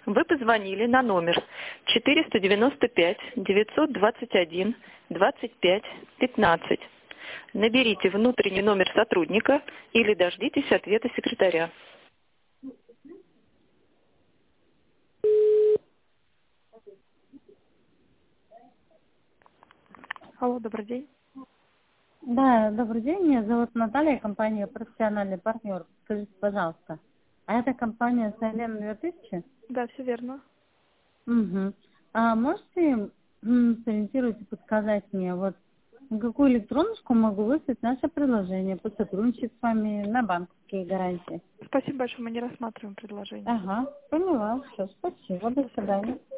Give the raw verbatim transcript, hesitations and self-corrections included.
Вы позвонили на номер четыреста девяносто пять девятьсот двадцать один двадцать пять пятнадцать. Наберите внутренний номер сотрудника или дождитесь ответа секретаря. Алло, добрый день. Да, добрый день, меня зовут Наталья, компания «Профессиональный партнер». Скажите, пожалуйста, а это компания «Сайлен две тысячи»? Да, все верно. Угу. А можете м, сориентировать и подсказать мне, вот на какую электроночку могу выслать наше предложение, посотрудничать с вами на банковские гарантии? Спасибо большое, мы не рассматриваем предложение. Ага, поняла, все, спасибо, до свидания.